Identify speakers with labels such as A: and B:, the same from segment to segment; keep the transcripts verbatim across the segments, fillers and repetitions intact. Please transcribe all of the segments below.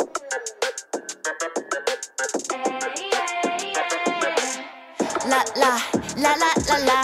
A: 라라 라라라라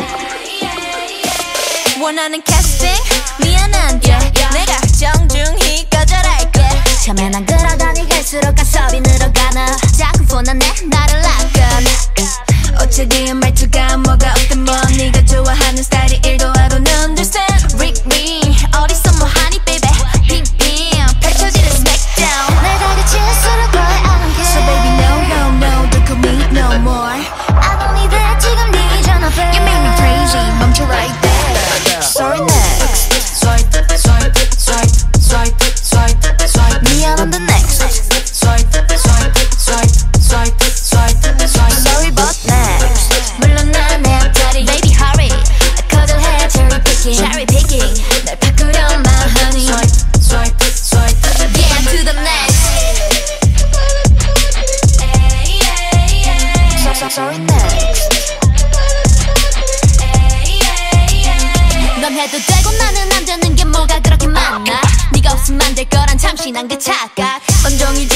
A: 원하는 캐스팅 미안한데 내가 정중히 거절할게 처음엔 안 그러더니 갈수록 가섭이 늘어가나 자꾸 폰하네 나를 낚아 어차피 말투가 뭐가 어떤 뭐 네가 좋아하는 스타일이 일도 I don't understand Rick me 어디서 뭐하니 baby 빙빙 펼쳐지는 smackdown 날 다그칠수록 boy I don't care So baby no no no don't call me no more I don't need that 지금 네 전화 babe You make me crazy 멈춰 right there Sorry next Swipe swipe swipe swipe swipe swipe 미안한데 next Swipe swipe swipe swipe swipe swipe Sorry but next 물론 난 내 앞자리 Baby hurry 거절해 cherry picking Cherry picking 날 바꾸려만 하니 Swipe swipe swipe Yeah to the next so, so, Sorry next 넌 해도 되고 나는 안 되는 게 뭐가 그렇게 많아 네가 없으면 안 될 거란 잠시 난 그 착각 온종일